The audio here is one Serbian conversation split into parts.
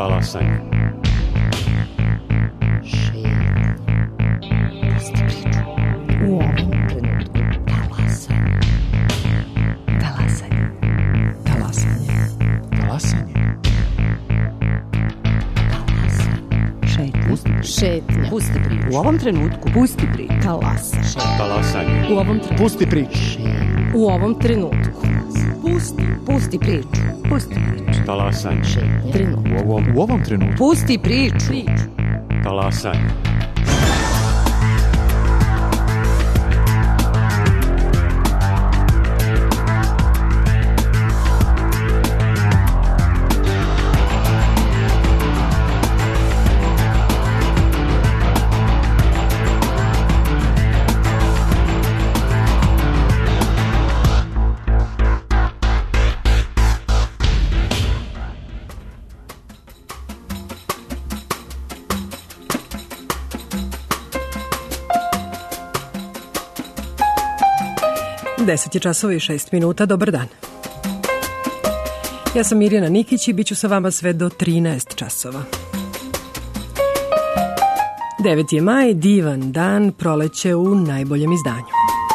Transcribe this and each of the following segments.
Talasanje. U ovom trenutku talasanje. Talasanje. Talasanje. Talasanje. Šetnja. Pusti priču. U ovom trenutku Pusti priču. Talasanje. Talasanje. U ovom trenutku. pusti priču. U ovom trenutku. Pusti priču. Pusti priču. Talasanje. Trenutak. U ovom trenutku. Pusti priču. Talasanje. Deset je časova i 6 minuta. Dobar dan. Ja sam Mirjana Nikić i bit ću sa vama sve do 13 časova. 9. je maj, divan dan, proleće u najboljem izdanju.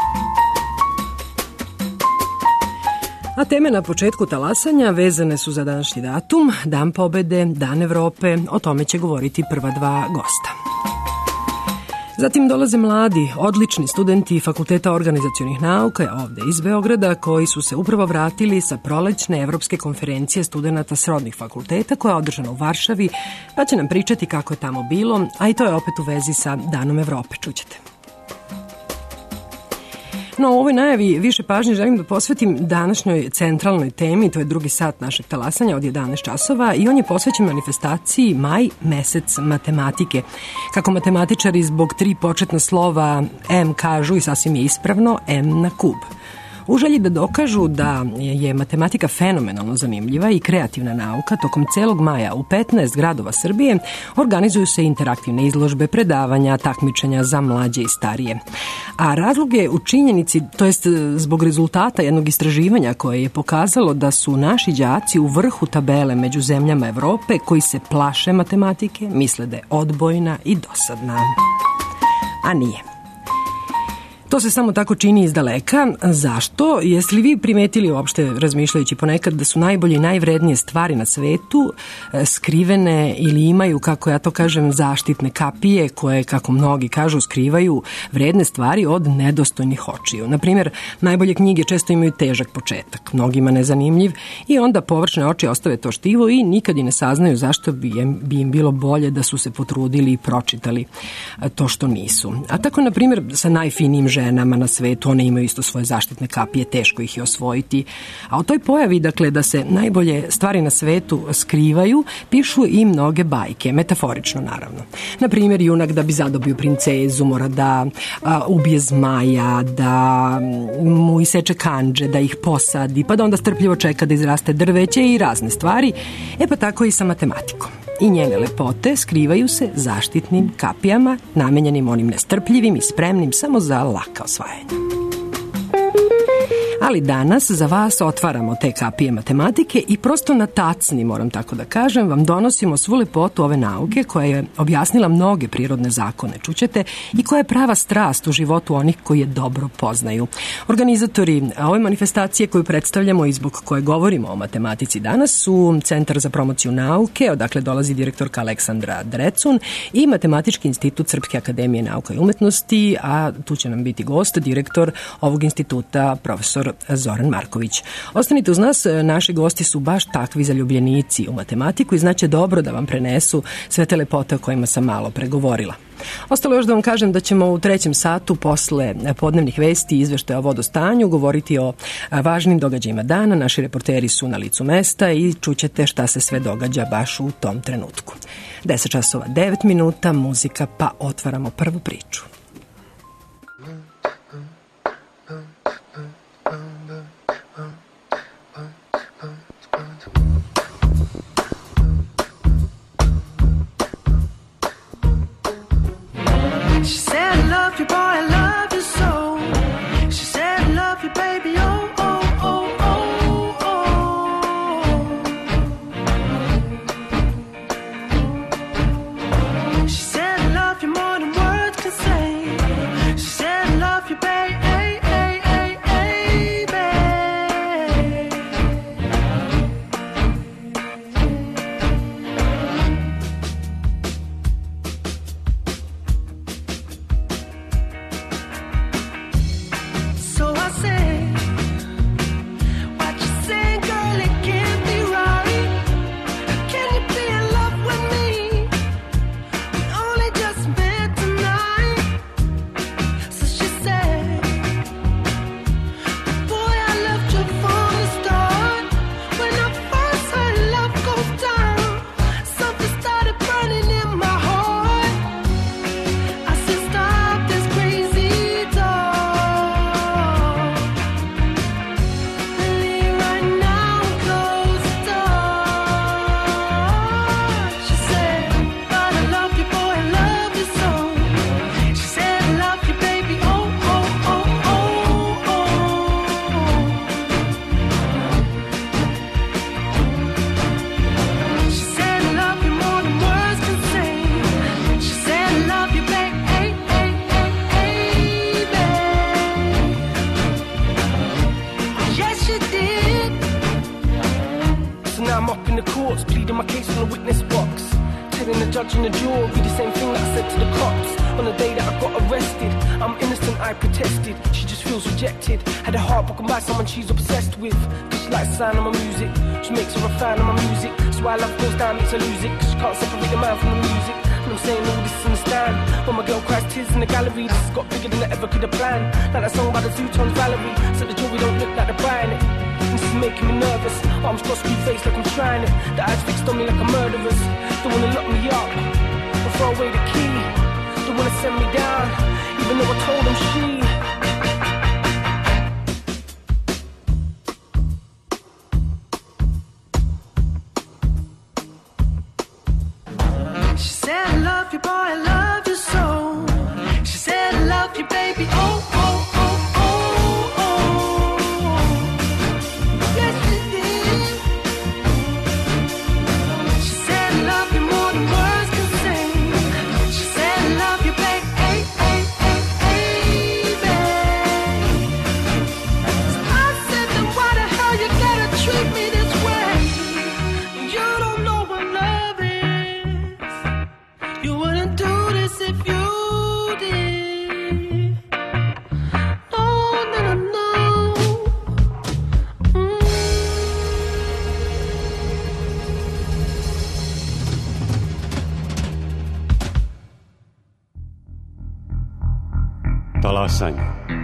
A teme na početku talasanja vezane su za današnji datum, Dan pobede, Dan Evrope, o tome će govoriti prva dva gosta. Zatim dolaze mladi, odlični studenti Fakulteta organizacionih nauka ovde iz Beograda koji su se upravo vratili sa prolećne Evropske konferencije studenata srodnih fakulteta koja je održana u Varšavi, pa će nam pričati kako je tamo bilo, a i to je opet u vezi sa Danom Evrope, čućete. No, u ovoj najavi više pažnje želim da posvetim današnjoj centralnoj temi, to je drugi sat našeg talasanja od 11 časova i on je posvećen manifestaciji Maj, mesec matematike. Kako matematičari zbog 3 početna slova M kažu i sasvim je ispravno, M na kub. U želji da dokažu da je matematika fenomenalno zanimljiva i kreativna nauka, tokom celog maja u 15 gradova Srbije organizuju se interaktivne izložbe, predavanja, takmičenja za mlađe i starije. A razlog je u činjenici, to jest zbog rezultata jednog istraživanja koje je pokazalo da su naši đaci u vrhu tabele među zemljama Evrope koji se plaše matematike, misle da je odbojna i dosadna. A nije. To se samo tako čini iz daleka. Zašto? Jeste li vi primetili uopšte, razmišljajući ponekad, da su najbolje i najvrednije stvari na svetu skrivene ili imaju, kako ja to kažem, zaštitne kapije koje, kako mnogi kažu, skrivaju vredne stvari od nedostojnih očiju. Naprimjer, najbolje knjige često imaju težak početak, mnogima nezanimljiv i onda površne oči ostave to štivo i nikad i ne saznaju zašto bi im bilo bolje da su se potrudili i pročitali to što nisu. A tako, na primjer, sa najfinijim ženama na svetu, one imaju isto svoje zaštitne kapije, teško ih je osvojiti. A o toj pojavi, dakle, da se najbolje stvari na svetu skrivaju, pišu i mnoge bajke, metaforično naravno. Na primjer, junak da bi zadobio princezu mora da ubije zmaja, da mu iseče kandže, da ih posadi, pa da onda strpljivo čeka da izraste drveće i razne stvari. Pa tako i sa matematikom. I njene lepote skrivaju se zaštitnim kapijama, namenjenim onim nestrpljivim i spremnim samo za laka osvajanja. Ali danas za vas otvaramo te kapije matematike i prosto na tacni, moram tako da kažem, vam donosimo svu lepotu ove nauke koja je objasnila mnoge prirodne zakone, čućete, i koja je prava strast u životu onih koji je dobro poznaju. Organizatori ove manifestacije koju predstavljamo i zbog koje govorimo o matematici danas su Centar za promociju nauke, odakle dolazi direktorka Aleksandra Drecun, i Matematički institut Srpske akademije nauka i umetnosti, a tu će nam biti gost, direktor ovog instituta, profesor Zoran Marković. Ostanite uz nas, naši gosti su baš takvi zaljubljenici u matematiku i znaće dobro da vam prenesu sve te lepote o kojima sam malo pregovorila. Ostalo još da vam kažem da ćemo u 3. satu posle podnevnih vesti i izveštaja o vodostanju govoriti o važnim događajima dana. Naši reporteri su na licu mesta i čućete šta se sve događa baš u tom trenutku. 10 časova 9 minuta, muzika, pa otvaramo prvu priču. She said, I love you, boy, I love you so. She said, I love you, baby, oh, oh, oh, oh, oh. Now I'm up in the courts, pleading my case from the witness box, telling the judge and the jury the same thing that I said to the cops on the day that I got arrested. I'm innocent, I protested. She just feels rejected. Had her heart broken by someone she's obsessed with. Cause she likes the sound of my music. She makes her a fan of my music. So why love goes down, makes her lose it. Cause she can't separate the man from the music. And I'm saying all this in the stand. When my girl cries tears in the gallery, this has got bigger than I ever could have planned. Like that song by the Zootons, Valerie. So the jury don't look like they're buying it. This is making me nervous. Arms crossed, screw face like I'm trying it. The eyes fixed on me like a murderer's. They wanna lock me up or throw away the key. They wanna send me down, even though I told them she said, I love you, boy, I love you so. She said, I love you, baby, oh, oh, oh, oh, oh. Yes, she did. She said, I love you more than words can say. She said, I love you, baby, hey, hey, hey, hey, baby. So I said, then why the hell you gotta treat me this way? You don't know what love is. You wouldn't do this if you did. No, no, no, no. Talasanje.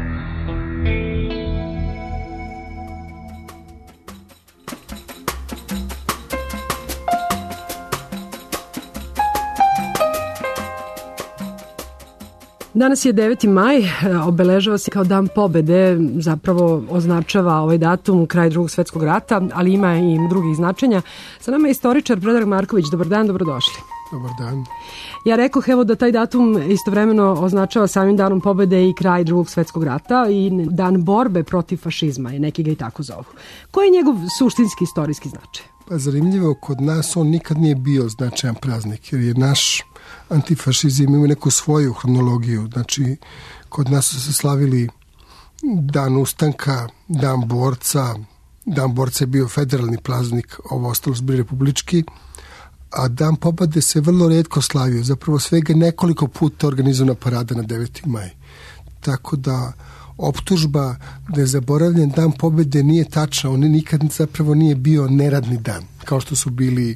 Danas je 9. maj, obeležava se kao dan pobede, zapravo označava ovaj datum kraj Drugog svetskog rata, ali ima i drugih značenja. Sa nama je istoričar Predrag Marković. Dobar dan, dobrodošli. Dobar dan. Ja rekoh evo da taj datum istovremeno označava samim danom pobede i kraj Drugog svetskog rata i dan borbe protiv fašizma, i neki ga i tako zovu. Koji je njegov suštinski istorijski značaj? Pa zanimljivo, kod nas on nikad nije bio značajan praznik, jer je naš antifašizam ima neku svoju hronologiju. Znači, kod nas su se slavili dan ustanka, dan borca. Dan borca je bio federalni praznik, ovo ostalo su bili republički, a dan pobede se vrlo retko slavio. Zapravo svega nekoliko puta organizovana parada na 9. maj. Tako da optužba da je zaboravljen dan pobede nije tačna. On nikad zapravo nije bio neradni dan, kao što su bili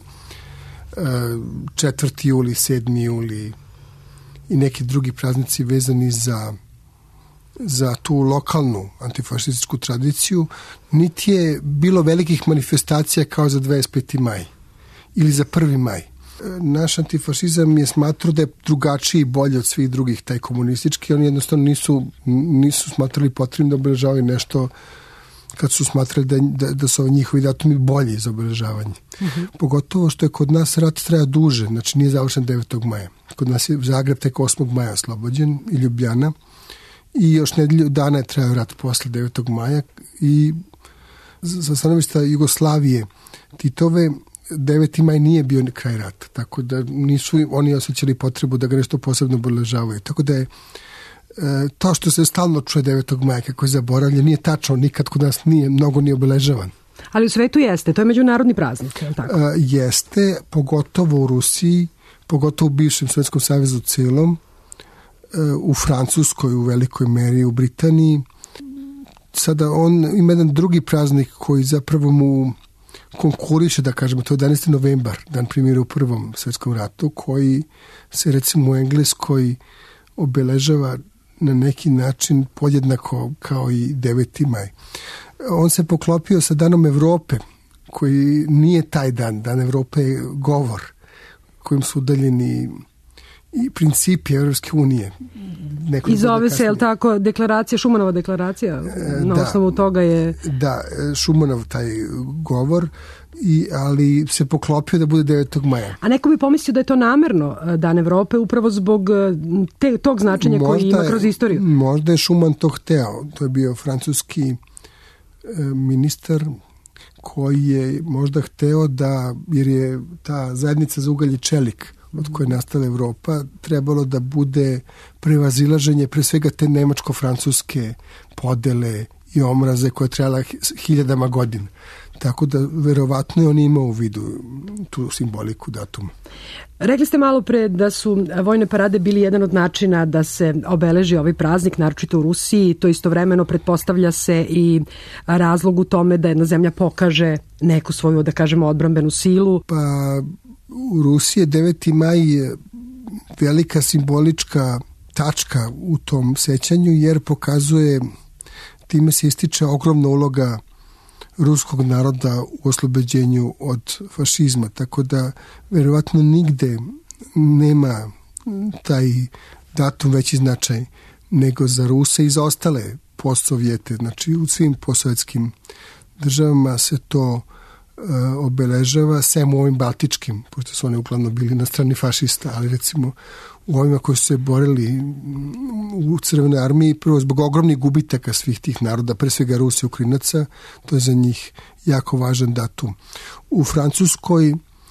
4. juli, 7. juli i neki drugi praznici vezani za tu lokalnu antifašističku tradiciju. Niti je bilo velikih manifestacija kao za 25. maj ili za 1. maj. Naš antifašizam je smatrao da je drugačiji i bolji od svih drugih, taj komunistički. Oni jednostavno nisu smatrali potrebno da obeležavaju nešto kad su smatrali da su njihovi datumi bolji za obeležavanje. Pogotovo što je kod nas rat traja duže, znači nije završen 9. maja. Kod nas je Zagreb tek 8. maja oslobođen i Ljubljana i još nedelju dana je trajao rat posle 9. maja i za stanovišta Jugoslavije Titove 9. maj nije bio kraj rata, tako da nisu oni osjećali potrebu da ga nešto posebno obeležavaju. Tako da je to što se stalno čuje 9. maja kako je zaboravljen, nije tačno, nikad kod nas mnogo nije obeležavan. Ali u svetu jeste, to je međunarodni praznik, je li tako? Jeste, pogotovo u Rusiji, pogotovo u bivšem Sovjetskom savezu celom, u Francuskoj u velikoj meri, u Britaniji. Sada on ima jedan drugi praznik koji zapravo mu konkuriše, da kažemo, to je 11. novembar, dan primjera u Prvom svjetskom ratu, koji se recimo u Engleskoj obeležava na neki način podjednako kao i 9. maj. On se poklopio sa danom Evrope, koji nije taj dan. Dan Evrope je govor kojim su udaljeni i principi Evropske unije. I zove se, je li tako, deklaracija, Šumanova deklaracija? Na osnovu toga je... Da, Šumanov taj govor, ali se poklopio da bude 9. maja. A neko bi pomislio da je to namerno Dan Evrope upravo zbog tog značenja koji ima kroz istoriju. Možda je Šuman to hteo. To je bio francuski ministar koji je možda hteo da, jer je ta zajednica za ugalj i čelik od koje je nastala Evropa, trebalo da bude prevazilaženje pre svega te nemačko-francuske podele i omraze koje je trajala hiljadama godina. Tako da verovatno je on imao u vidu tu simboliku datuma. Rekli ste malo pre da su vojne parade bili jedan od načina da se obeleži ovaj praznik, naročito u Rusiji. To istovremeno pretpostavlja se i razlog u tome da jedna zemlja pokaže neku svoju, da kažemo, odbrambenu silu. Pa u Rusiji je 9. maj velika simbolička tačka u tom sećanju, jer pokazuje, time se ističe ogromna uloga ruskog naroda u oslobođenju od fašizma, tako da verovatno nigde nema taj datum veći značaj nego za Ruse i za ostale postsovjete. Znači u svim postsovjetskim državama se to obeležava, sem u ovim baltičkim, pošto su oni uglavnom bili na strani fašista, ali recimo u ovima koji su se borili u Crvenoj armiji, prvo zbog ogromnih gubitaka svih tih naroda, pre svega Rusa i Ukrajinaca, to je za njih jako važan datum. U Francuskoj,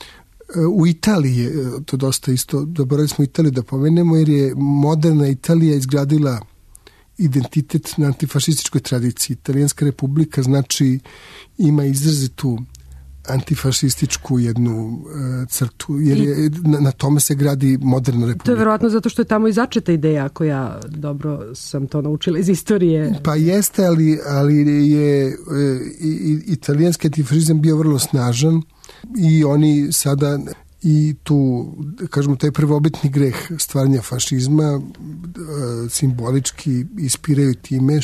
u Italiji je to dosta isto, zaboravili smo Italiju da pomenemo, jer je moderna Italija izgradila identitet na antifašističkoj tradiciji. Italijanska republika znači ima izrazitu antifašističku jednu crtu, jer je, na tome se gradi moderna republika. To je verovatno zato što je tamo i začeta ideja, ako ja dobro sam to naučila iz istorije. Pa jeste, ali je italijanski antifašizam bio vrlo snažan i oni sada i tu, kažemo, taj prvobitni greh stvaranja fašizma simbolički ispiraju time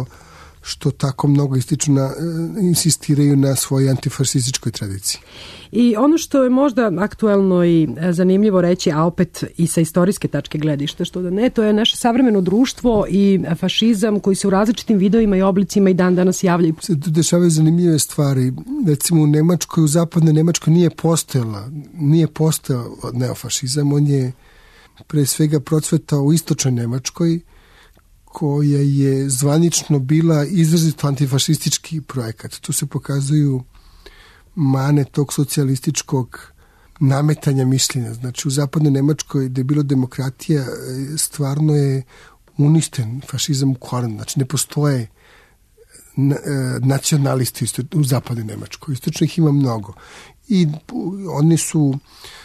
što tako mnogo insistiraju na svojoj antifašističkoj tradiciji. I ono što je možda aktuelno i zanimljivo reći, a opet i sa istorijske tačke gledišta, što da ne, to je naše savremeno društvo i fašizam koji se u različitim vidovima i oblicima i dan danas javljaju. Se tu dešavaju zanimljive stvari. Recimo u Nemačkoj, u zapadnoj Nemačkoj nije postojao neofašizam, on je pre svega procvetao u istočnoj Nemačkoj, koja je zvanično bila izrazito antifašistički projekat. Tu se pokazuju mane tog socijalističkog nametanja mišljenja. Znači u zapadnoj Nemačkoj gde je bilo demokratija, stvarno je uništen fašizam u koren. Znači ne postoje nacionalisti u zapadnoj Nemačkoj. Istočno ih ima mnogo. I oni su,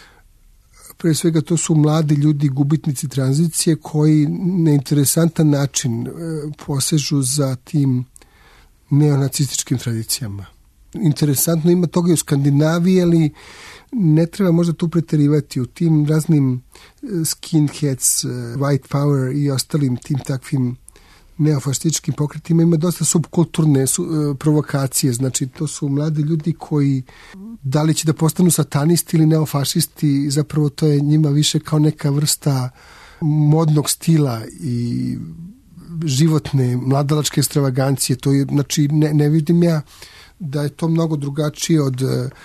pre svega to su mladi ljudi, gubitnici tranzicije koji na interesantan način posežu za tim neonacističkim tradicijama. Interesantno ima toga i u Skandinaviji, ali ne treba možda tu preterivati u tim raznim skinheads, white power i ostalim tim takvim neofašističkim pokretima ima dosta subkulturne provokacije. Znači to su mladi ljudi koji da li će da postanu satanisti ili neofašisti, zapravo to je njima više kao neka vrsta modnog stila i životne mladalačke ekstravagancije. To je, znači ne vidim ja da je to mnogo drugačije od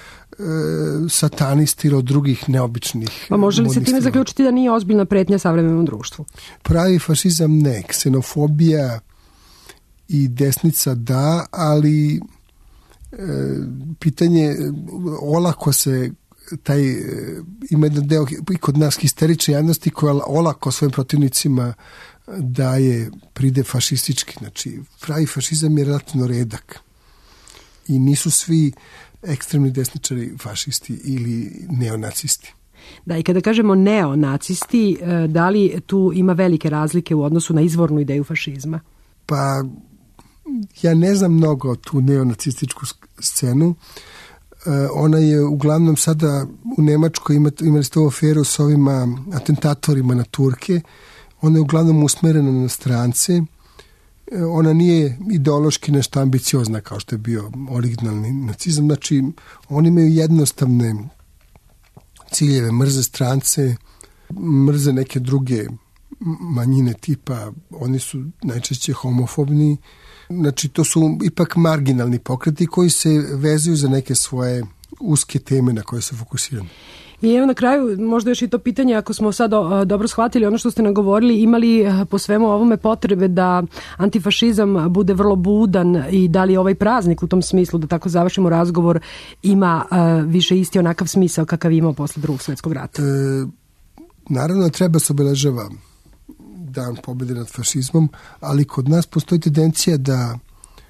satanisti ili od drugih neobičnih. Pa može li se time zaključiti da nije ozbiljna pretnja savremenom društvu? Pravi fašizam ne, ksenofobija i desnica da, ali pitanje, olako se ima jedan deo i kod nas histerične javnosti koja olako svojim protivnicima daje pride fašistički. Znači, pravi fašizam je relativno redak i nisu svi ekstremni desničari fašisti ili neonacisti. Da, i kada kažemo neonacisti, da li tu ima velike razlike u odnosu na izvornu ideju fašizma? Pa, ja ne znam mnogo o tu neonacističku scenu. Ona je uglavnom sada u Nemačkoj, imali ste ovu aferu s ovima atentatorima na Turke. Ona je uglavnom usmerena na strance. Ona nije ideološki nešto ambiciozna kao što je bio originalni nacizam. Znači, oni imaju jednostavne ciljeve, mrze strance, mrze neke druge manjine tipa, oni su najčešće homofobni. Znači, to su ipak marginalni pokreti koji se vezuju za neke svoje uske teme na koje se fokusiraju. I evo na kraju, možda još i to pitanje, ako smo sad dobro shvatili ono što ste nagovorili, imali po svemu ovome potrebe da antifašizam bude vrlo budan i da li ovaj praznik u tom smislu, da tako završimo razgovor, ima više isti onakav smisao kakav je imao posle Drugog svjetskog rata? Naravno, treba se obeležava Dan pobjede nad fašizmom, ali kod nas postoji tendencija da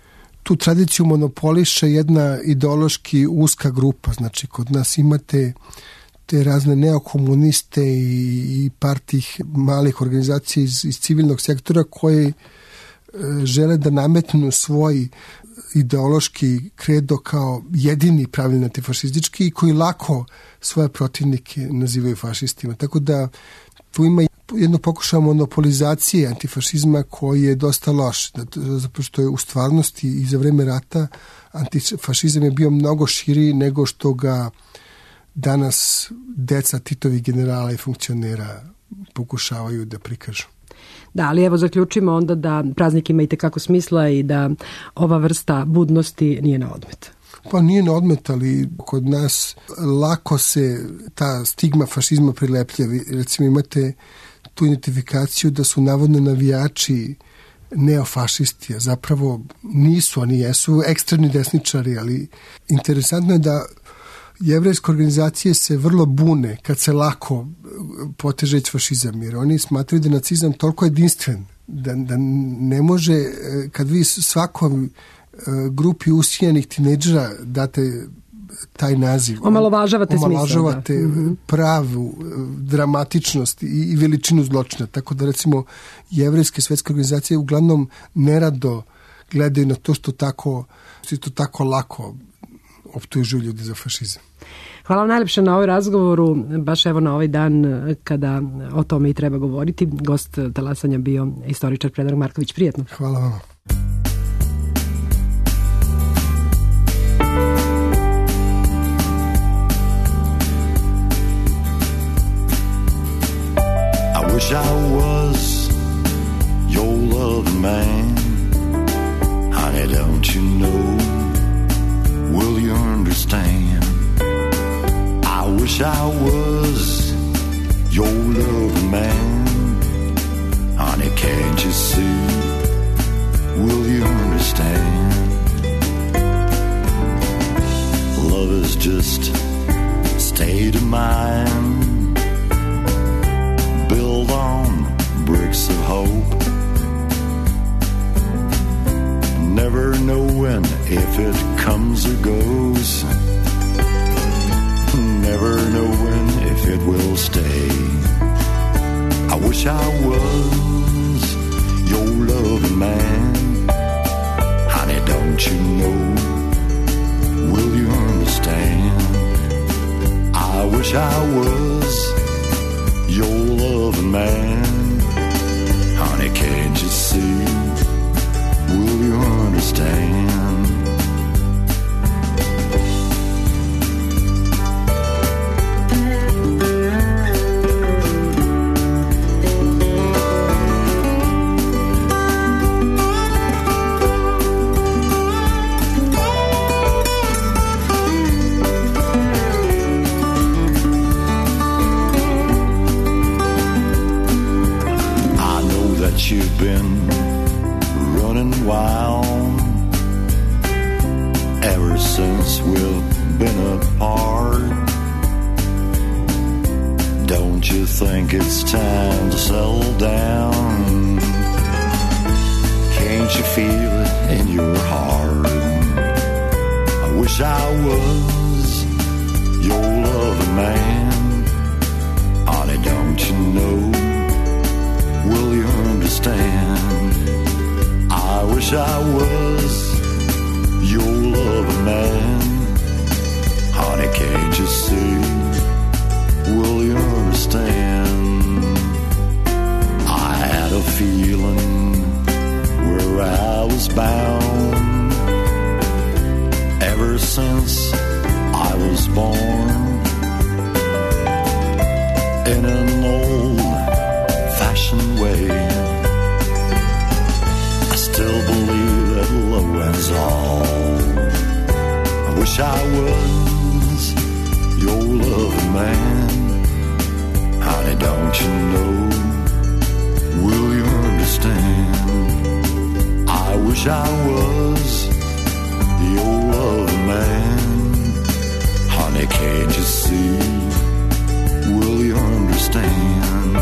tu tradiciju monopoliše jedna ideološki uska grupa. Znači, kod nas imate te razne neokomuniste i partih malih organizacija iz civilnog sektora koji žele da nametnu svoj ideološki kredo kao jedini pravilni antifašistički i koji lako svoje protivnike nazivaju fašistima. Tako da tu ima jedno pokušaj monopolizacije antifašizma koji je dosta loš, zato što je u stvarnosti i za vreme rata antifašizam je bio mnogo širi nego što ga danas deca Titovih generala i funkcionera pokušavaju da prikažu. Da, ali evo zaključimo onda da praznik ima i tekako smisla i da ova vrsta budnosti nije na odmet. Pa nije na odmet, ali kod nas lako se ta stigma fašizma prileplja. Recimo imate tu identifikaciju da su navodno navijači neofašisti, a zapravo nisu, oni jesu ekstremni desničari, ali interesantno je da jevrejske organizacije se vrlo bune kad se lako poteže fašizam, jer oni smatraju da je nacizam toliko jedinstven da ne može, kad vi svakom grupi usijanih tinejdžera date taj naziv. Omalovažavate pravu dramatičnost i veličinu zločina. Tako da recimo jevrejske svetske organizacije uglavnom nerado gledaju na to što tako lako optužuju ljudi za fašizam. Hvala vam najlepše na ovaj razgovoru, baš evo na ovaj dan kada o tome i treba govoriti. Gost talasanja bio istoričar Predrag Marković. Prijetno. Hvala vam. I wish I was your loving man. Honey, don't you know? Will you understand? I wish I was your loving man. Honey, can't you see? Will you understand? Love is just a state of mind, built on bricks of hope, never knowing if it comes or goes, never knowing if it will stay. I wish I was your loving man. Honey, don't you know? Will you understand? I wish I was your loving man. Honey, can't you see? Will you understand? You've been running wild ever since we've been apart. Don't you think it's time to settle down? Can't you feel it in your heart? I wish I was your loving man. Honey, don't you know? Will you understand? I wish I was your loving man. Honey, can't you see? Will you understand? I had a feeling where I was bound ever since I was born in an old-fashioned way. I still believe that love wins all. I wish I was your loving man. Honey, don't you know? Will you understand? I wish I was your loving man. Honey, can't you see? Will you understand?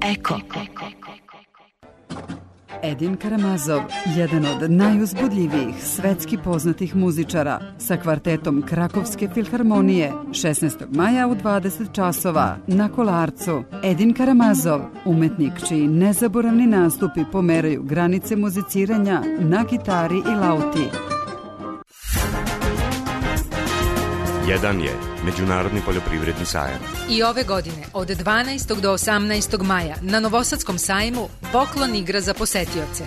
Eko. Edin Karamazov, jedan od najuzbudljivijih svetski poznatih muzičara, sa kvartetom Krakovske filharmonije, 16. maja u 20 časova na Kolarcu. Edin Karamazov, umetnik čiji nezaboravni nastupi pomeraju granice muziciranja na gitari i lauti. Jedan je Međunarodni poljoprivredni sajam. I ove godine, od 12. do 18. maja, na Novosadskom sajmu poklon igra za posetioce.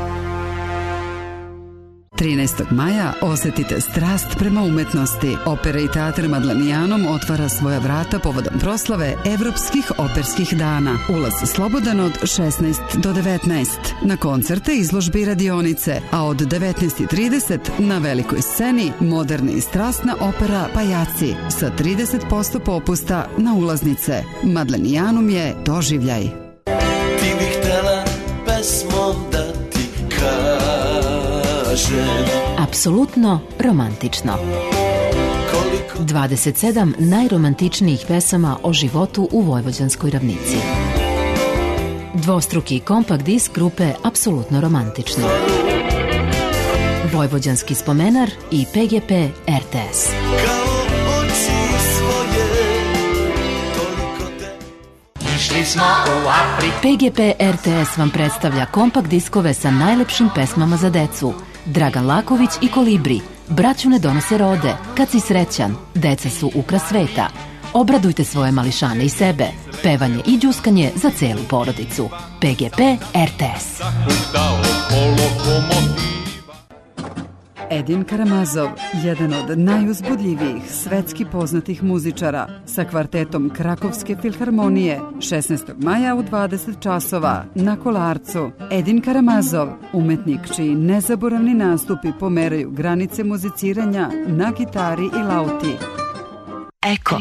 13. maja osetite strast prema umetnosti. Opera i teatr Madlenijanom otvara svoja vrata povodom proslave Evropskih operskih dana. Ulaz slobodan od 16 do 19. Na koncerte, izložbe i radionice, a od 19:30 na velikoj sceni moderna i strasna opera Pajaci sa 30% popusta na ulaznice. Madlenijanum je doživljaj. Ti bih htela pesmom da ti Apsolutno romantično. 27 najromantičnijih pesama o životu u Vojvođanskoj ravnici. Dvostruki kompakt disk grupe Apsolutno romantično. Vojvođanski spomenar i PGP RTS. PGP RTS vam predstavlja kompakt diskove sa najlepšim pesmama za decu. Dragan Laković i Kolibri, Braću ne donose rode, Kad si srećan, Deca su ukras sveta. Obradujte svoje mališane i sebe. Pevanje i đuskanje za celu porodicu. PGP RTS. Edin Karamazov, jedan od najuzbudljivijih svetski poznatih muzičara, sa kvartetom Krakovske filharmonije, 16. maja u 20 časova na Kolarcu. Edin Karamazov, umetnik čiji nezaboravni nastupi pomeraju granice muziciranja na gitari i lauti. Eko.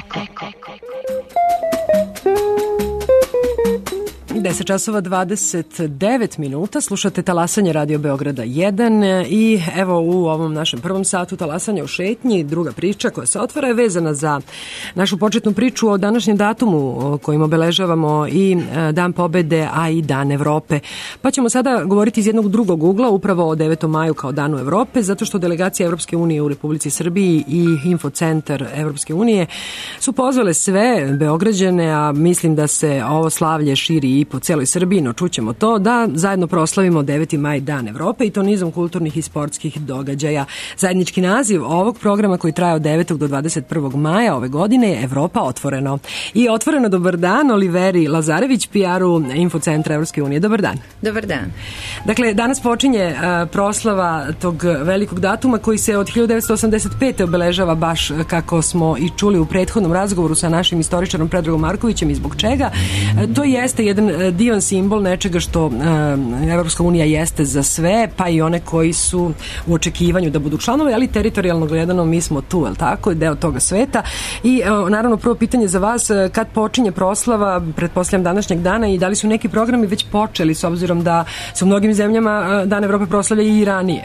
10 časova 29 minuta, slušate talasanje Radio Beograda 1 i evo u ovom našem prvom satu talasanja u šetnji, druga priča koja se otvara je vezana za našu početnu priču o današnjem datumu kojim obeležavamo i Dan pobede, a i Dan Evrope. Pa ćemo sada govoriti iz jednog drugog ugla, upravo o 9. maju kao Danu Evrope, zato što delegacija Evropske unije u Republici Srbiji i Infocentar Evropske unije su pozvale sve Beograđane, a mislim da se ovo slavlje širi i po celoj Srbiji, no čućemo to, da zajedno proslavimo 9. maj Dan Evrope i to nizom kulturnih i sportskih događaja. Zajednički naziv ovog programa koji traje od 9. do 21. maja ove godine je Evropa otvoreno. I otvoreno dobar dan Oliveri Lazarević, PR-u Infocentra Evropske unije. Dobar dan. Dobar dan. Dakle, danas počinje proslava tog velikog datuma koji se od 1985. obeležava baš kako smo i čuli u prethodnom razgovoru sa našim istoričarom Predragom Markovićem i zbog čega. To jeste jedan divan simbol nečega što Evropska unija jeste za sve, pa i one koji su u očekivanju da budu članovi, ali teritorijalno gledano mi smo tu, je li tako, deo toga sveta. I naravno prvo pitanje za vas, kad počinje proslava, pretpostavljam današnjeg dana, i da li su neki programi već počeli, s obzirom da se u mnogim zemljama Dan Evrope proslavlja i ranije?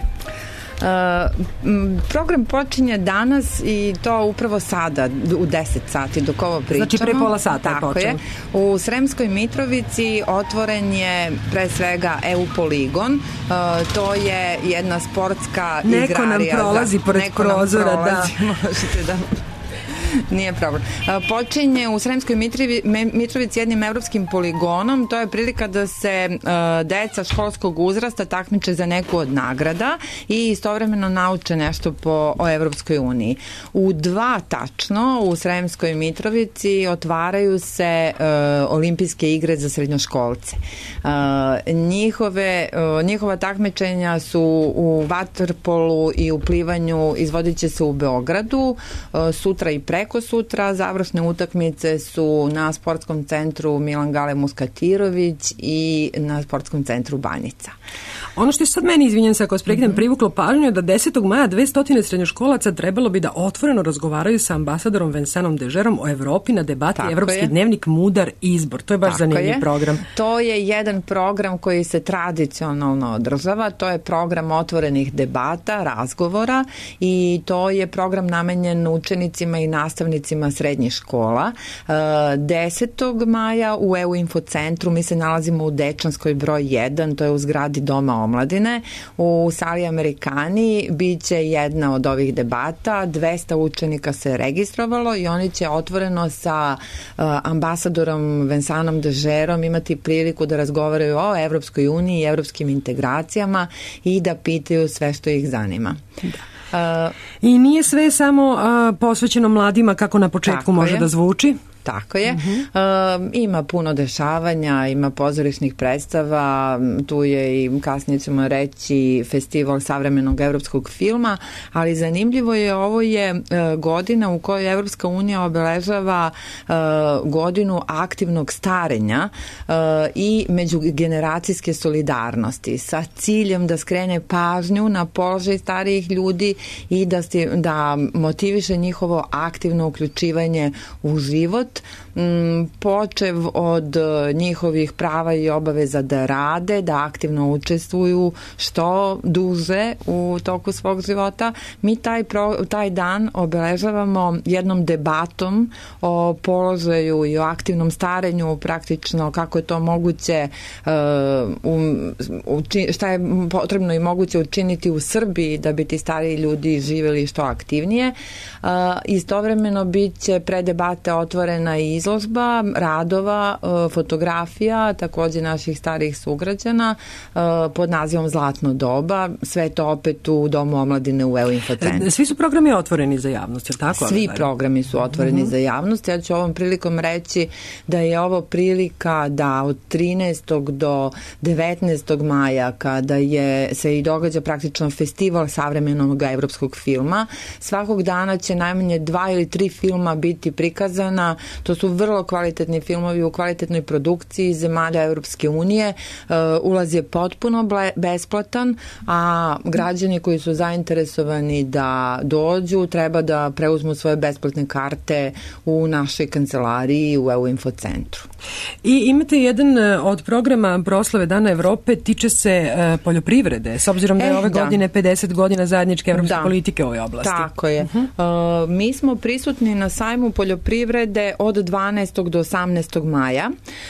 Program počinje danas i to upravo sada u 10 sati dok ovo pričamo. Znači pre pola sata je počeo. U Sremskoj Mitrovici otvoren je pre svega EU Poligon. To je jedna sportska igrarija. Neko nam prolazi pored prozora, da. Možete da... Nije problem. Počinje u Sremskoj Mitrovici jednim evropskim poligonom. To je prilika da se deca školskog uzrasta takmiče za neku od nagrada i istovremeno nauče nešto o Evropskoj uniji. U 2 tačno u Sremskoj Mitrovici otvaraju se olimpijske igre za srednjoškolce. Njihova takmičenja su u vaterpolu i u plivanju izvodit će se u Beogradu sutra i preko sutra. Završne utakmice su na sportskom centru Milan Gale Muskatirović i na sportskom centru Banjica. Ono što je sad meni, izvinjam se ako vas prekidam, privuklo pažnju je da 10. maja 200 srednjoškolaca trebalo bi da otvoreno razgovaraju sa ambasadorom Vensanom Dežerom o Evropi na debati Evropski dnevnik Mudar izbor. To je baš zanimljiv program. To je jedan program koji se tradicionalno održava. To je program otvorenih debata, razgovora i to je program namenjen učenicima i nastavnicima nastavnicima srednjih škola. 10. maja u EU Infocentru mi se nalazimo u Dečanskoj broj 1, to je u zgradi Doma omladine. U sali Amerikani biće jedna od ovih debata, 200 učenika se registrovalo i oni će otvoreno sa ambasadorom Vensanom Dežerom imati priliku da razgovaraju o Evropskoj uniji i evropskim integracijama i da pitaju sve što ih zanima. Da. I nije sve samo posvećeno mladima kako na početku može da zvuči? Tako je. Ima puno dešavanja, ima pozorišnih predstava, tu je i kasnije ćemo reći festival savremenog evropskog filma, ali zanimljivo je, ovo je godina u kojoj Evropska unija obeležava godinu aktivnog starenja i međugeneracijske solidarnosti sa ciljem da skrene pažnju na položaj starijih ljudi i da motiviše njihovo aktivno uključivanje u život, počev od njihovih prava i obaveza da rade, da aktivno učestvuju što duže u toku svog života. Mi taj dan obeležavamo jednom debatom o položaju i o aktivnom starenju, praktično kako je to moguće, šta je potrebno i moguće učiniti u Srbiji da bi ti stariji ljudi živjeli što aktivnije. Istovremeno biće pre debate otvorena i izložba radova, fotografija, takođe naših starijih sugrađana pod nazivom Zlatno doba, sve to opet u Domu omladine u EU Infocentru. Svi su programi otvoreni za javnost, je li tako? Svi programi su otvoreni za javnost. Ja ću ovom prilikom reći da je ovo prilika da od 13. do 19. maja, kada se i događa praktično festival savremenog evropskog filma, svakog dana će najmanje 2 ili 3 filma biti prikazana. To su vrlo kvalitetni filmovi u kvalitetnoj produkciji zemalja Evropske unije. Ulaz je potpuno besplatan, a građani koji su zainteresovani da dođu treba da preuzmu svoje besplatne karte u našoj kancelariji u EU Infocentru. I imate jedan od programa proslave Dana Evrope, tiče se poljoprivrede, s obzirom da je ove godine 50 godina zajedničke evropske politike u ovoj oblasti. Tako je. Mi smo prisutni na sajmu poljoprivrede od 12. do 18. maja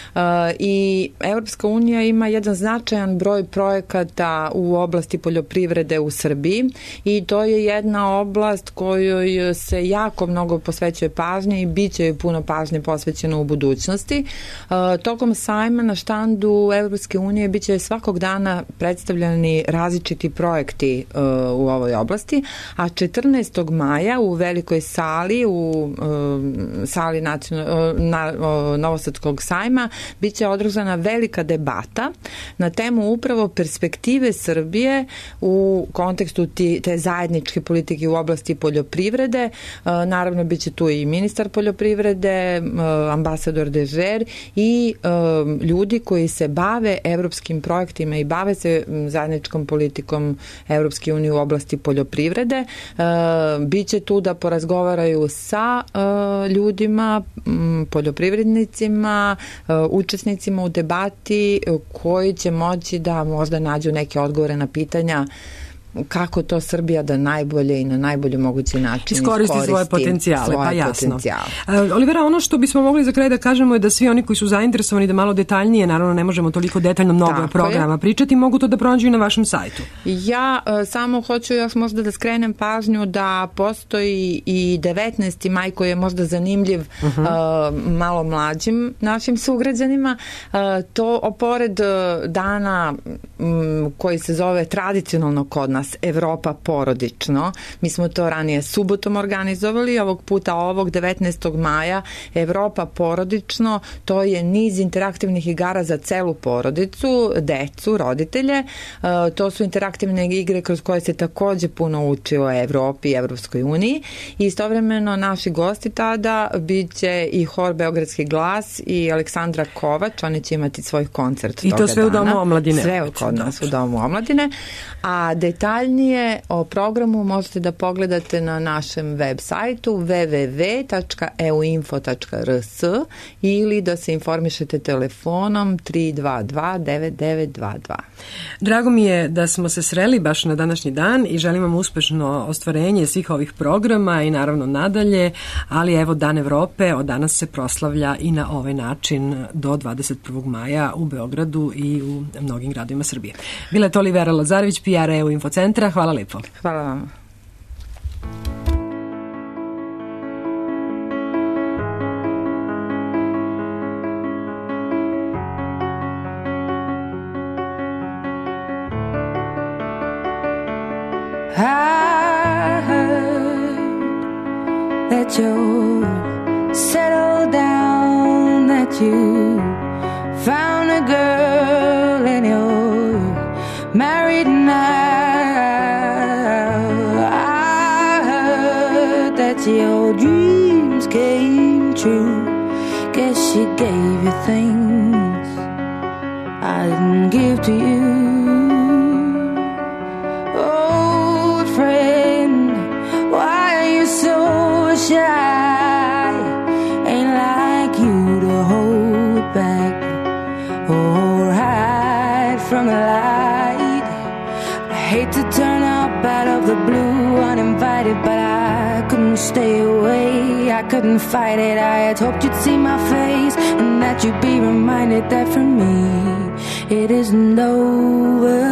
i Evropska unija ima jedan značajan broj projekata u oblasti poljoprivrede u Srbiji i to je jedna oblast kojoj se jako mnogo posvećuje pažnje i bit će joj puno pažnje posvećeno u budućnosti. Tokom sajma na štandu Evropske unije bit će svakog dana predstavljeni različiti projekti u ovoj oblasti, a 14. maja u velikoj sali, u sali Novosadskog sajma, bit će održana velika debata na temu upravo perspektive Srbije u kontekstu te zajedničke politike u oblasti poljoprivrede. Naravno, bit će tu i ministar poljoprivrede, ambasador Dežer i ljudi koji se bave evropskim projektima i bave se zajedničkom politikom Evropske unije u oblasti poljoprivrede. Biće tu da porazgovaraju sa ljudima, poljoprivrednicima, učesnicima u debati koji će moći da možda nađu neke odgovore na pitanja kako to Srbija da najbolje i na najbolji mogući način iskoristi svoje potencijale, pa jasno. Olivera, ono što bismo mogli za kraj da kažemo je da svi oni koji su zainteresovani da malo detaljnije, naravno ne možemo toliko detaljno mnogo programa pričati, mogu to da pronađu i na vašem sajtu. Ja samo hoću još možda da skrenem pažnju da postoji i 19. maj koji je možda zanimljiv malo mlađim našim sugrađanima. To pored dana koji se zove tradicionalno kod nas Evropa porodično. Mi smo to ranije subotom organizovali, ovog puta 19. maja Evropa porodično, to je niz interaktivnih igara za celu porodicu, decu, roditelje. To su interaktivne igre kroz koje se takođe puno uči o Evropi i Evropskoj uniji. I istovremeno naši gosti tada biće i hor Beogradski glas i Aleksandra Kovač, oni će imati svoj koncert toga dana. I to sve u Domu omladine. Sve kod nas u Domu omladine. A detalj Detaljnije o programu možete da pogledate na našem web sajtu www.euinfo.rs ili da se informišete telefonom 322-9922. Drago mi je da smo se sreli baš na današnji dan i želim vam uspešno ostvarenje svih ovih programa i naravno nadalje, ali evo Dan Evrope od danas se proslavlja i na ovaj način do 21. maja u Beogradu i u mnogim gradovima Srbije. Bila je to Olivera Lazarević, PR EU Infocentra. Hvala lepo. Hvala vam. I heard that you settled down, that you found a girl and you're married now. I heard that your dreams came true. Guess she gave you things I didn't give to you. Shy, ain't like you to hold back or hide from the light. I hate to turn up out of the blue uninvited, but I couldn't stay away, I couldn't fight it. I had hoped you'd see my face and that you'd be reminded that for me it isn't over.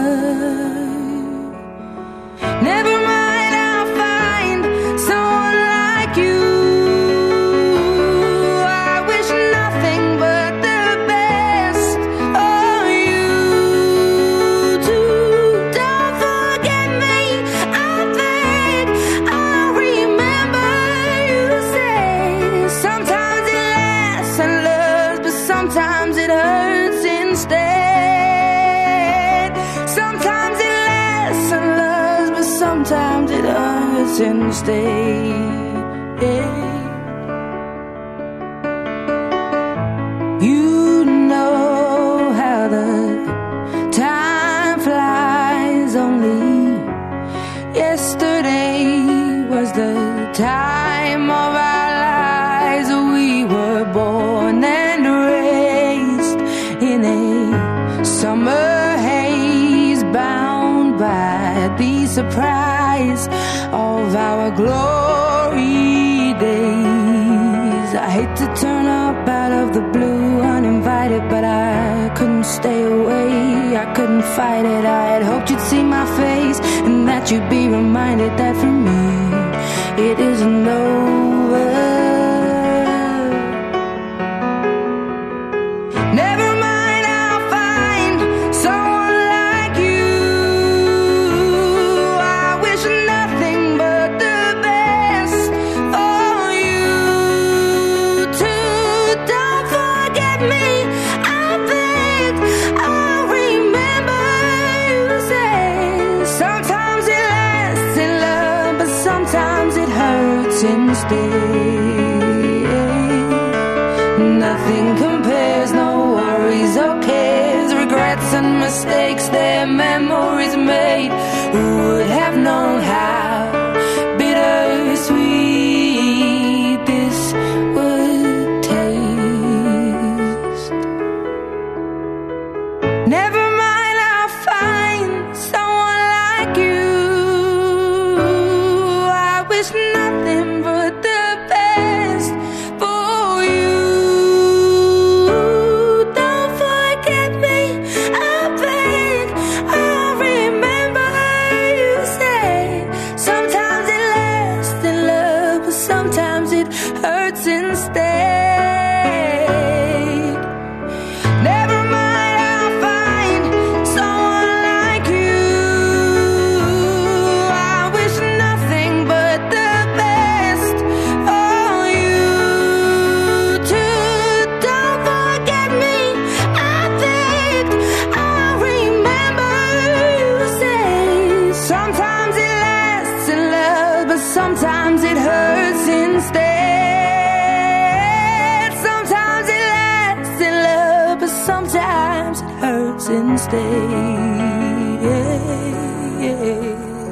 Never mind, I'll find someone like you. I wish nothing but the best of you too. Don't forget me, I think I'll remember you say sometimes it lasts and loves, but sometimes it hurts instead. Sometimes it lasts and loves, but sometimes it hurts instead. You know how the time flies. Only yesterday was the time of our lives. We were born and raised in a summer haze, bound by the surprise of our glory days. I hate to turn up out of the blue uninvited, but I couldn't stay away, I couldn't fight it. I had hoped you'd see my face and that you'd be reminded that for me it isn't over. Never mind, I'll find someone like you. I wish nothing but the best for you too. Don't forget me, I think I'll remember you say sometimes it lasts in love, but sometimes it hurts instead. Nothing compares, no worries or cares, regrets and mistakes, their memories made. Who would have known how bittersweet this would taste? Never mind, I'll find someone like you. I wish nothing but the best for you. Don't forget me, I think I'll remember you say sometimes it lasts in love, but sometimes it hurts instead. Never mind, I'll find someone like you. I wish nothing but the best for you too. Don't forget me, I think I'll remember you say sometimes it lasts in love, but sometimes it hurts instead. Sometimes it lasts in love, but sometimes it hurts instead.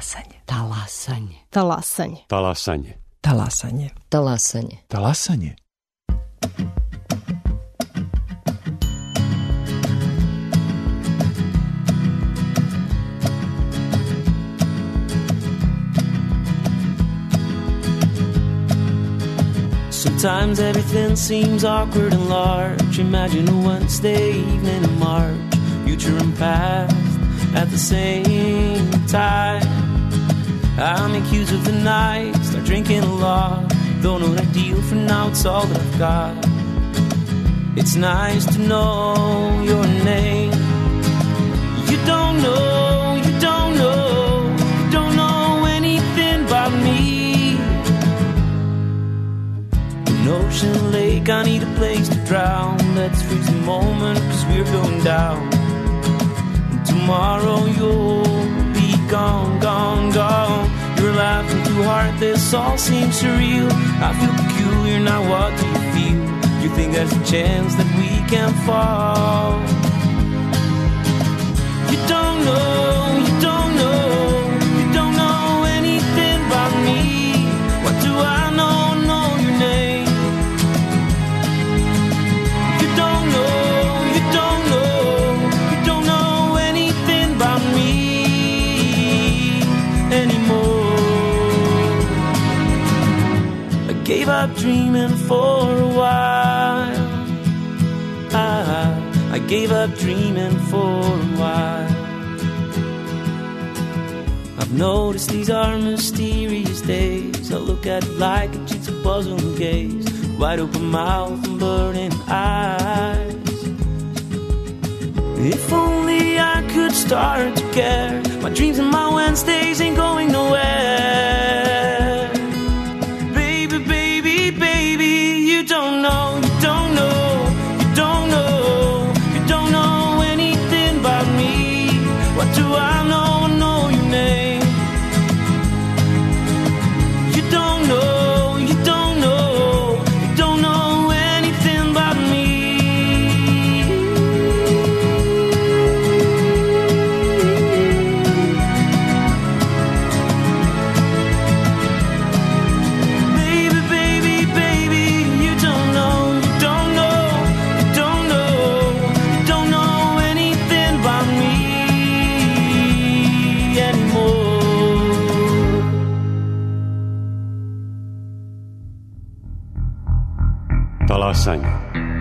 Talasanje. Talasanje. Talasanje. Talasanje. Talasanje. Talasanje. Talasanje. Sometimes everything seems awkward and large. Imagine a Wednesday evening in March, future and past at the same time. I make use of the night, start drinking a lot. Though not ideal for now, it's all that I've got. It's nice to know your name. You don't know, you don't know, you don't know anything about me. An ocean lake, I need a place to drown. Let's freeze the moment, cause we're going down. And tomorrow you'll be gone, gone, gone. You're laughing too hard, this all seems surreal. I feel peculiar, now what do you feel? You think there's a chance that we can fall? You don't know, you don't know, you don't know anything about me. What do I know your name? You don't know, you don't know, you don't know anything about me anymore. I gave up dreaming for a while. I gave up dreaming for a while. I've noticed these are mysterious days. I look at it like a jigsaw puzzle and gaze, wide open mouth and burning eyes. If only I could start to care. My dreams and my Wednesdays ain't going nowhere. Baby, baby, baby, you don't know, you don't know, you don't know, you don't know anything about me. What do I know your name? You don't know, you don't know, you don't know anything about me. Baby, baby, baby, you don't know, you don't know, you don't know, you don't know anything about me anymore. Talasanje.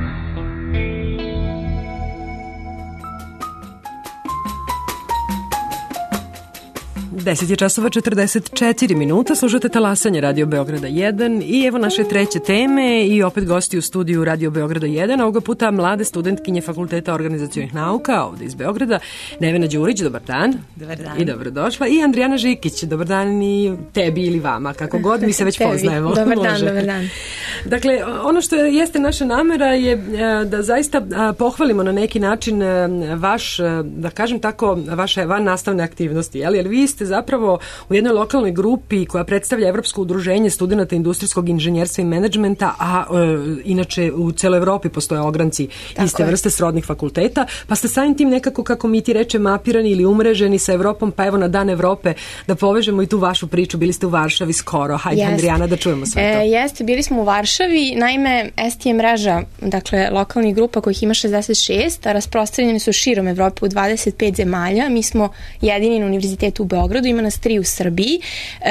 Deset je časova 44 minuta, slušate Talasanje Radio Beograda 1 i evo naše treće teme i opet gosti u studiju Radio Beograda 1, ovoga puta mlade studentkinje Fakulteta organizacionih nauka ovde iz Beograda, Nevena Đurić, dobar dan. Dobar dan. I dobrodošla. I Andrijana Žikić, dobar dan i tebi ili vama, kako god, mi se već poznajemo. Dobar dan, dobar dan. Dakle, ono što jeste naša namera je da zaista pohvalimo na neki način vaš, da kažem tako, vaše van nastavne aktivnosti, jer vi ste zapravo u jednoj lokalnoj grupi koja predstavlja Evropsko udruženje studenta industrijskog inženjerstva i menadžmenta, a inače u celoj Evropi postoje ogranci iste vrste srodnih fakulteta, pa ste samim tim nekako, kako mi ti reče, mapirani ili umreženi sa Evropom, pa evo na Dan Evrope da povežemo i tu vašu priču. Bili ste u Varšavi skoro. Hajde, Andrijana, da čujemo sve to. Jeste, bili smo u Varšavi. Naime, ST je mreža, dakle, lokalnih grupa kojih ima 66, a rasprostranjeni su širom Evrope u 25 zemalja. Mi smo jedini na univerzitetu u Beogradu, ima nas 3 u Srbiji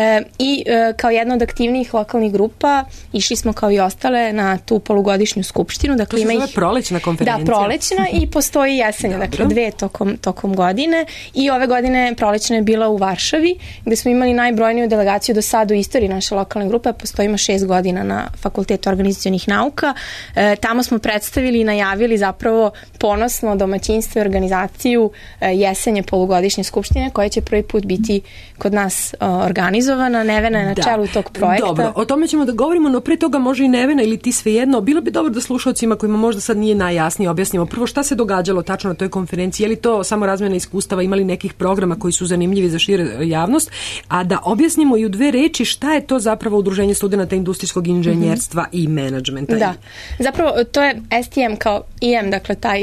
i kao jedna od aktivnijih lokalnih grupa išli smo kao i ostale na tu polugodišnju skupštinu. Dakle, to se zove prolećna konferencija. Da, prolećna i postoji jesenja, dakle 2 tokom godine i ove godine prolećna je bila u Varšavi gde smo imali najbrojniju delegaciju do sada u istoriji naše lokalne grupe, postojima 6 godina na Fakultetu organizacionih nauka. Tamo smo predstavili i najavili zapravo ponosno domaćinstvo i organizaciju jesenje polugodišnje skupštine koja će prvi put biti kod nas organizovana. Nevena je na čelu tog projekta. Dobro, o tome ćemo da govorimo, no pre toga može i Nevena ili ti svejedno. Bilo bi dobro da slušalcima kojima možda sad nije najjasnije objasnimo prvo šta se događalo tačno na toj konferenciji, je li to samo razmjena iskustava, imali nekih programa koji su zanimljivi za širu javnost, a da objasnimo i u 2 reči šta je to zapravo Udruženje studenta industrijskog inženjerstva i menadžmenta. Da, zapravo to je STM kao IM, dakle taj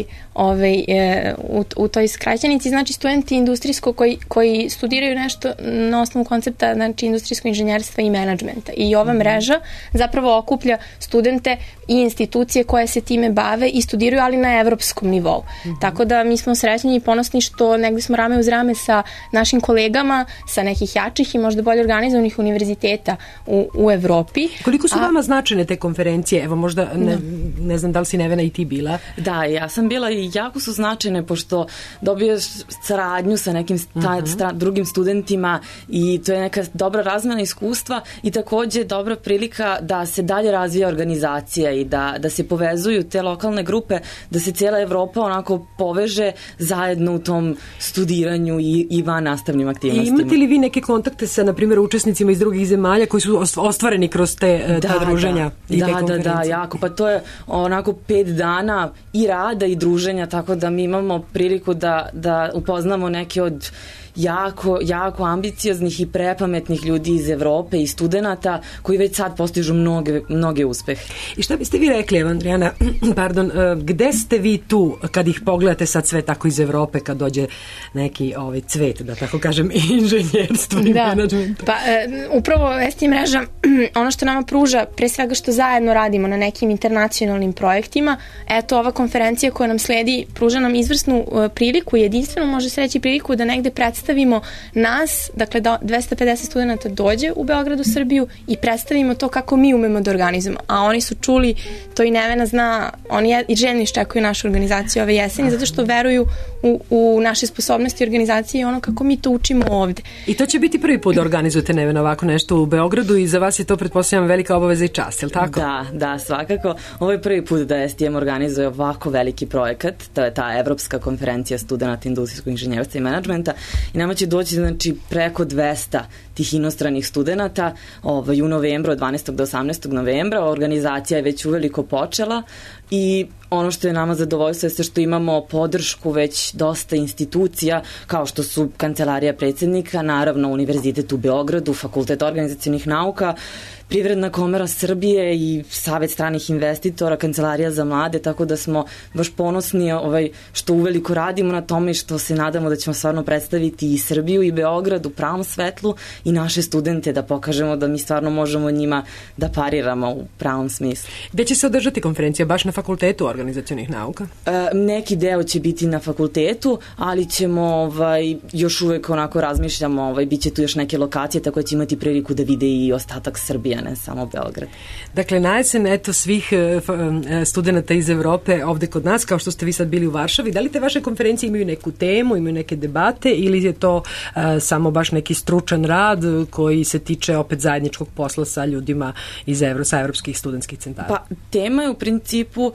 u toj skraćenici, znači studenti industrijsko koji studiraju nešto na osnovu koncepta, znači industrijsko inženjerstva i menadžmenta. I ova mreža zapravo okuplja studente i institucije koje se time bave i studiraju, ali na evropskom nivou. Tako da mi smo srećni i ponosni što negde smo rame uz rame sa našim kolegama sa nekih jačih i možda bolje organizovanih univerziteta u Evropi. Koliko su vama značajne te konferencije? Evo možda, ne znam da li si Nevena i ti bila. Da, ja sam bila i jako su značajne pošto dobiješ saradnju sa nekim drugim studentima i to je neka dobra razmena iskustva i takođe dobra prilika da se dalje razvija organizacija i da se povezuju te lokalne grupe, da se cijela Evropa onako poveže zajedno u tom studiranju i van nastavnim aktivnostima. Imate li vi neke kontakte sa, na primjer, učesnicima iz drugih zemalja koji su ostvareni kroz te druženja i te konferencije? Da, jako. Pa to je onako 5 dana i rada i druženja, tako da mi imamo priliku da upoznamo neke od jako ambicioznih i prepametnih ljudi iz Evrope i studenata koji već sad postižu mnoge uspehe. I šta biste vi rekli, evo Andrijana, gde ste vi tu kad ih pogledate sad sve tako iz Evrope, kad dođe neki cvet, da tako kažem, inženjerstvo i menadžmenta? Pa upravo Vesti mreža, ono što nama pruža, pre svega što zajedno radimo na nekim internacionalnim projektima, eto ova konferencija koja nam sledi pruža nam izvrsnu priliku, jedinstveno može se reći priliku da negde predstavimo nas, dakle da 250 studenta dođe u Beogradu, Srbiju i predstavimo to kako mi umemo da organizujemo. A oni su čuli, to i Nevena zna, oni i željno iščekuju našu organizaciju ove jeseni, zato što veruju u naše sposobnosti organizacije i ono kako mi to učimo ovde. I to će biti prvi put da organizujete, Nevena, ovako nešto u Beogradu i za vas je to, pretpostavljam, velika obaveza i čast, je li tako? Da, svakako. Ovo je prvi put da STM organizuje ovako veliki projekat, to je ta Evropska konferencija studenta industrijskog inženjerstva i menadžmenta i nama će doći preko 200 tih inostranih studenata u novembru od 12. do 18. novembra. Organizacija je već uveliko počela i ono što je nama zadovoljstvo je što imamo podršku već dosta institucija kao što su Kancelarija predsjednika, naravno Univerzitet u Beogradu, Fakultet organizacionih nauka, Privredna komora Srbije i Savet stranih investitora, Kancelarija za mlade, tako da smo baš ponosni što uveliko radimo na tome i što se nadamo da ćemo stvarno predstaviti i Srbiju i Beograd u pravom svetlu i naše studente da pokažemo da mi stvarno možemo njima da pariramo u pravom smislu. Gde će se održati konferencija? Baš na Fakultetu organizacionih nauka? Neki deo će biti na fakultetu, ali ćemo još uvek onako razmišljamo, bit će tu još neke lokacije, tako da će imati priliku da vide i ostatak Srbije, ne samo Beograd. Dakle, na jesen, eto, svih studenta iz Evrope ovde kod nas, kao što ste vi sad bili u Varšavi, da li te vaše konferencije imaju neku temu, imaju neke debate ili je to samo baš neki stručan rad koji se tiče opet zajedničkog posla sa ljudima sa evropskih studentskih centara? Pa, tema je u principu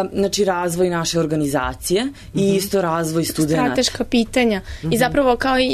razvoj naše organizacije i isto razvoj studenta. Strateška pitanja. I zapravo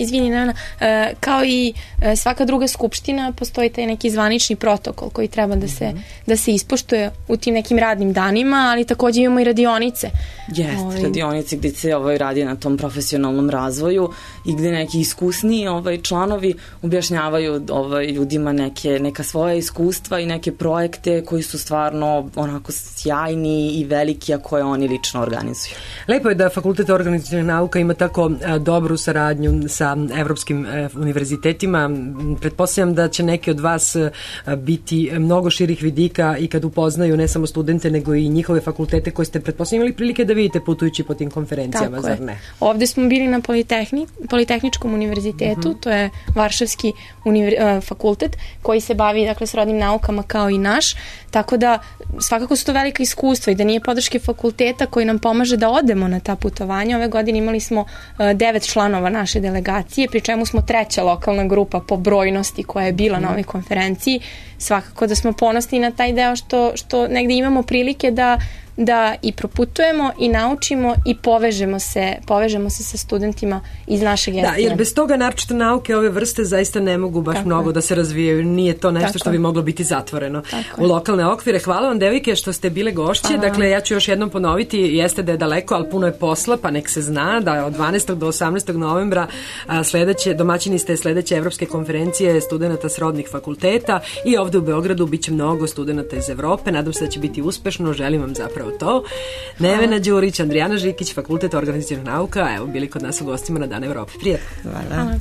kao i svaka druga skupština postoji taj neki zvanični protokol koji treba da se ispoštuje u tim nekim radnim danima, ali takođe imamo i radionice. Radionice gde se radi na tom profesionalnom razvoju i gde neki iskusniji članovi objašnjavaju ljudima neka svoja iskustva i neke projekte koji su stvarno onako sjajni i veliki, a koje oni lično organizuju. Lepo je da Fakultet organizacionih nauka ima tako dobru saradnju sa evropskim univerzitetima. Pretpostavljam da će neki od vas biti mnogo širih vidika i kad upoznaju ne samo studente, nego i njihove fakultete koje ste pretpostavljali prilike da vidite putujući po tim konferencijama, zar ne? Ovde smo bili na Politehničkom univerzitetu, to je Varšavski fakultet koji se bavi srodnim naukama kao i naš, tako da svakako su to velika iskustva i da nije podrške fakulteta koji nam pomaže da odemo na ta putovanja. Ove godine imali smo 9 članova naše delegacije, pri čemu smo 3. lokalna grupa po brojnosti koja je bila na ovoj konferenciji. Svakako da smo ponosni na taj deo što negde imamo prilike da i proputujemo i naučimo i povežemo se sa studentima iz našeg jezika. Da, jer bez toga naročito nauke ove vrste zaista ne mogu baš mnogo da se razvijaju. Nije to nešto što bi moglo biti zatvoreno u lokalne okvire. Hvala vam, devojke, što ste bile gošće. Dakle, ja ću još jednom ponoviti, jeste da je daleko, ali puno je posla, pa nek se zna da od 12. do 18. novembra domaćini ste sledeće evropske konferencije studenta srodnih fakulteta i ovde u Beogradu biće mnogo studenta iz Evrope. Nadam se da će biti uspešno. Želim vam zapravo upravo to. Nevena Đurić, Andrijana Žikić, Fakultet organizacionih nauka, evo bili kod nas u gostima na Dan Evrope. Prijatno. Hvala.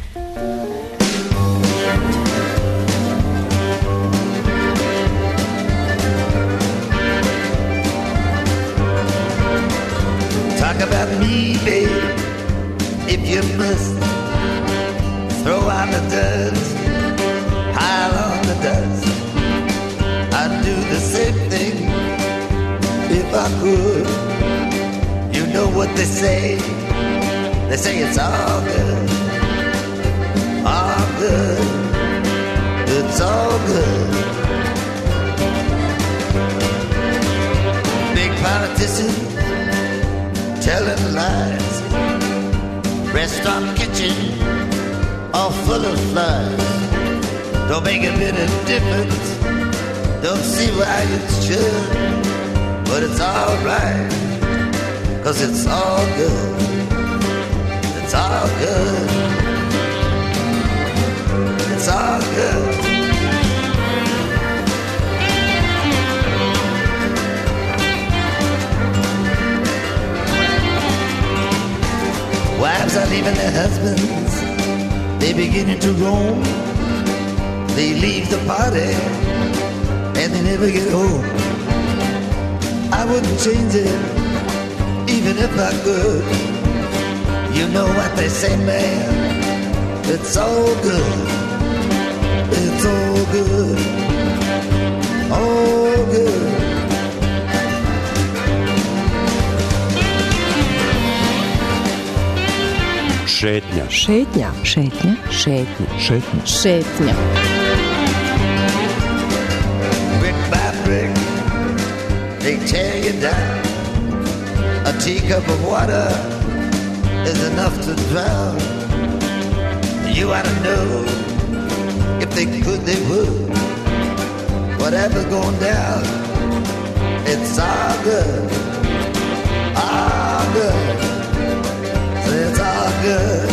Talk about me, babe, if you must. Throw out the dust, pile on the dust. I'd do the same thing if I could. You know what they say it's all good, all good, it's all good. Big politicians telling lies, restaurant kitchen all full of flies. Don't make a bit of difference, don't see why it should, but it's alright, 'cause it's all good, it's all good, it's all good. Wives are leaving their husbands, they beginning to roam. They leave the party and they never get home. I wouldn't change it, even if I could. You know what they say, man, it's all good, it's all good, all good. Šetnja. Šetnja. Šetnja. Šetnja. Šetnja. Šetnja. Brick by brick, they tear you down. A teacup of water is enough to drown. You ought to know, if they could, they would. Whatever's going down, it's all good, all good. It's all good.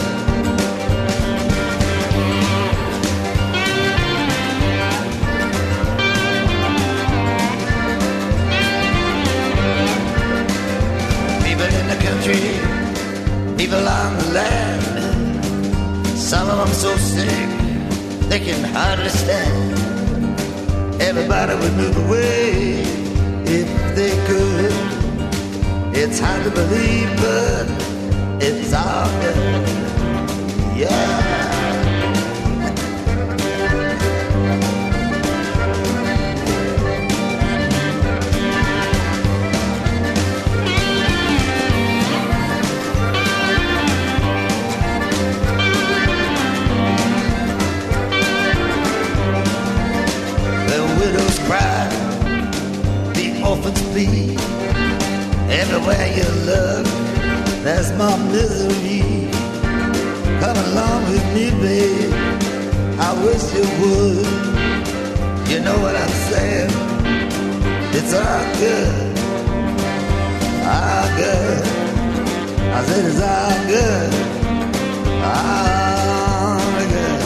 People in the country, people on the land, some of them so sick they can hardly stand. Everybody would move away if they could. It's hard to believe, but it's all good, yeah. The widows cry, the orphans plead. Everywhere you look, there's more misery. Come along with me, babe, I wish you would. You know what I'm saying, it's all good, all good. I said it's all good, all good.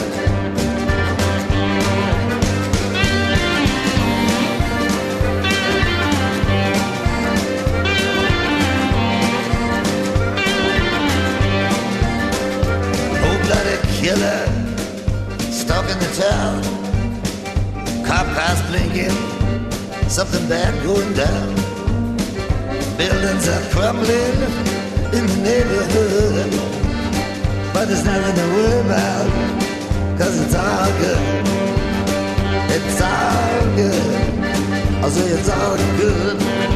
Killer stalking the town, cop cars blinking, something bad going down. Buildings are crumbling in the neighborhood, but there's nothing to worry about, 'cause it's all good, it's all good. I'll say it's all good.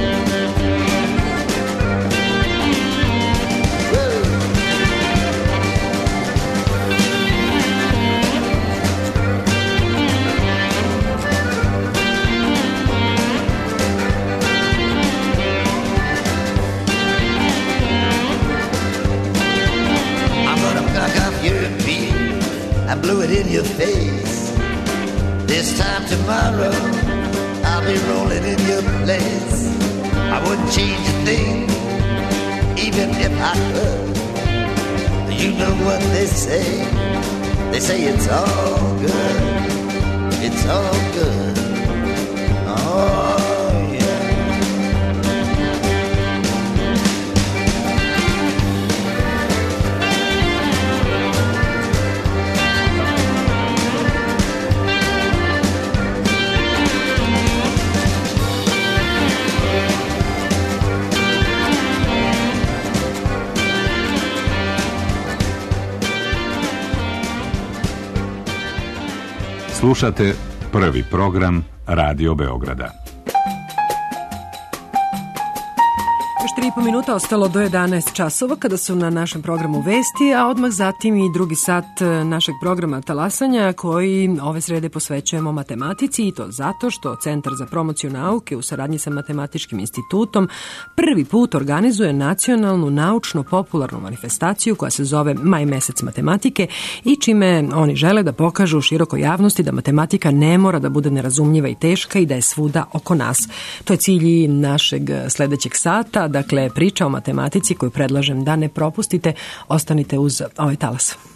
I blew it in your face. This time tomorrow I'll be rolling in your place. I wouldn't change a thing, even if I could. You know what they say it's all good, it's all good. Oh yeah. Slušate prvi program Radio Beograda. Još 3,5 minuta ostalo do 11 časova kada su na našem programu vesti, a odmah zatim i drugi sat našeg programa Talasanja koji ove srede posvećujemo matematici, i to zato što Centar za promociju nauke u saradnji sa Matematičkim institutom prvi put organizuje nacionalnu naučno-popularnu manifestaciju koja se zove Maj mesec matematike i čime oni žele da pokažu širokoj javnosti da matematika ne mora da bude nerazumljiva i teška i da je svuda oko nas. To je cilj i našeg sledećeg sata, dakle priča o matematici koju predlažem da ne propustite. Ostanite uz ovaj talas.